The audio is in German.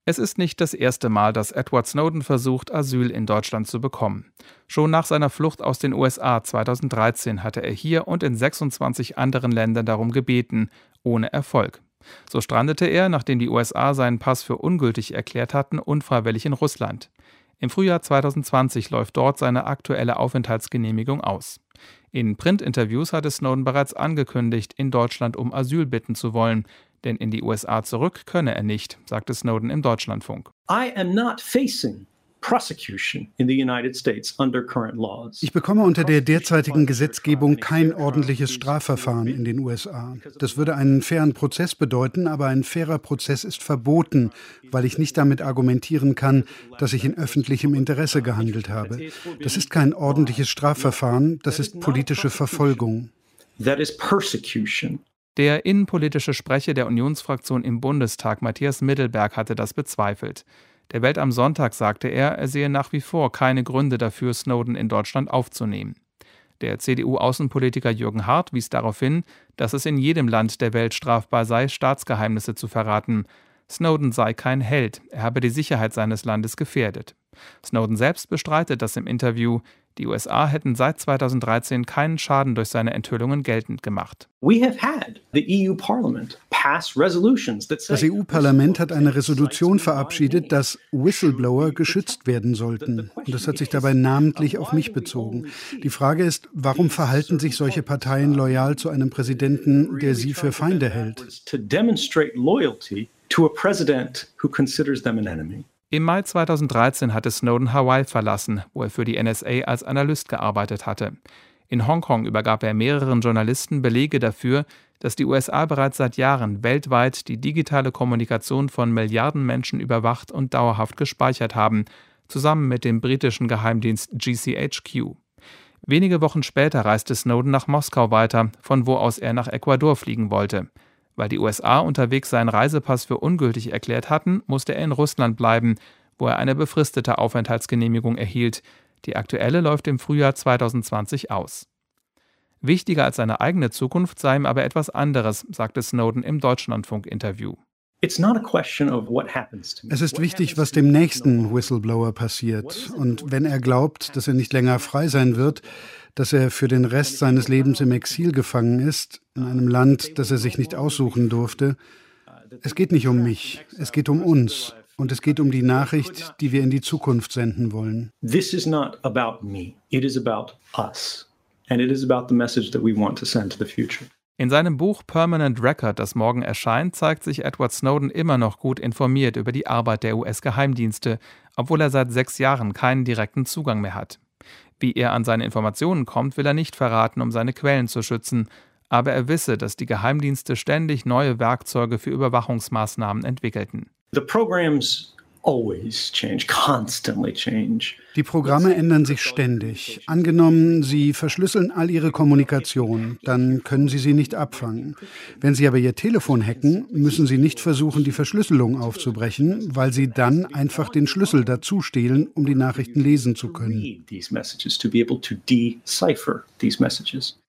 Es ist nicht das erste Mal, dass Edward Snowden versucht, Asyl in Deutschland zu bekommen. Schon nach seiner Flucht aus den USA 2013 hatte er hier und in 26 anderen Ländern darum gebeten, ohne Erfolg. So strandete er, nachdem die USA seinen Pass für ungültig erklärt hatten, unfreiwillig in Russland. Im Frühjahr 2020 läuft dort seine aktuelle Aufenthaltsgenehmigung aus. In Printinterviews hatte Snowden bereits angekündigt, in Deutschland um Asyl bitten zu wollen, denn in die USA zurück könne er nicht, sagte Snowden im Deutschlandfunk. I am not facing prosecution in the United States under current laws. Ich bekomme unter der derzeitigen Gesetzgebung kein ordentliches Strafverfahren in den USA. Das würde einen fairen Prozess bedeuten, aber ein fairer Prozess ist verboten, weil ich nicht damit argumentieren kann, dass ich in öffentlichem Interesse gehandelt habe. Das ist kein ordentliches Strafverfahren, das ist politische Verfolgung. That is persecution. Der innenpolitische Sprecher der Unionsfraktion im Bundestag, Matthias Middelberg, hatte das bezweifelt. Der Welt am Sonntag sagte er sehe nach wie vor keine Gründe dafür, Snowden in Deutschland aufzunehmen. Der CDU-Außenpolitiker Jürgen Hart wies darauf hin, dass es in jedem Land der Welt strafbar sei, Staatsgeheimnisse zu verraten. Snowden sei kein Held, er habe die Sicherheit seines Landes gefährdet. Snowden selbst bestreitet das im Interview. Die USA hätten seit 2013 keinen Schaden durch seine Enthüllungen geltend gemacht. Das EU-Parlament hat eine Resolution verabschiedet, dass Whistleblower geschützt werden sollten. Und das hat sich dabei namentlich auf mich bezogen. Die Frage ist, warum verhalten sich solche Parteien loyal zu einem Präsidenten, der sie für Feinde hält? Im Mai 2013 hatte Snowden Hawaii verlassen, wo er für die NSA als Analyst gearbeitet hatte. In Hongkong übergab er mehreren Journalisten Belege dafür, dass die USA bereits seit Jahren weltweit die digitale Kommunikation von Milliarden Menschen überwacht und dauerhaft gespeichert haben, zusammen mit dem britischen Geheimdienst GCHQ. Wenige Wochen später reiste Snowden nach Moskau weiter, von wo aus er nach Ecuador fliegen wollte. Weil die USA unterwegs seinen Reisepass für ungültig erklärt hatten, musste er in Russland bleiben, wo er eine befristete Aufenthaltsgenehmigung erhielt. Die aktuelle läuft im Frühjahr 2020 aus. Wichtiger als seine eigene Zukunft sei ihm aber etwas anderes, sagte Snowden im Deutschlandfunk-Interview. Es ist wichtig, was dem nächsten Whistleblower passiert. Und wenn er glaubt, dass er nicht länger frei sein wird, dass er für den Rest seines Lebens im Exil gefangen ist, in einem Land, das er sich nicht aussuchen durfte. Es geht nicht um mich, es geht um uns. Und es geht um die Nachricht, die wir in die Zukunft senden wollen. This is not about me. It is about us. And it is about the message that we want to send to the future. In seinem Buch Permanent Record, das morgen erscheint, zeigt sich Edward Snowden immer noch gut informiert über die Arbeit der US-Geheimdienste, obwohl er seit 6 Jahren keinen direkten Zugang mehr hat. Wie er an seine Informationen kommt, will er nicht verraten, um seine Quellen zu schützen. Aber er wisse, dass die Geheimdienste ständig neue Werkzeuge für Überwachungsmaßnahmen entwickelten. The programs always change, constantly change. Die Programme ändern sich ständig. Angenommen, Sie verschlüsseln all Ihre Kommunikation, dann können Sie sie nicht abfangen. Wenn Sie aber Ihr Telefon hacken, müssen Sie nicht versuchen, die Verschlüsselung aufzubrechen, weil Sie dann einfach den Schlüssel dazu stehlen, um die Nachrichten lesen zu können.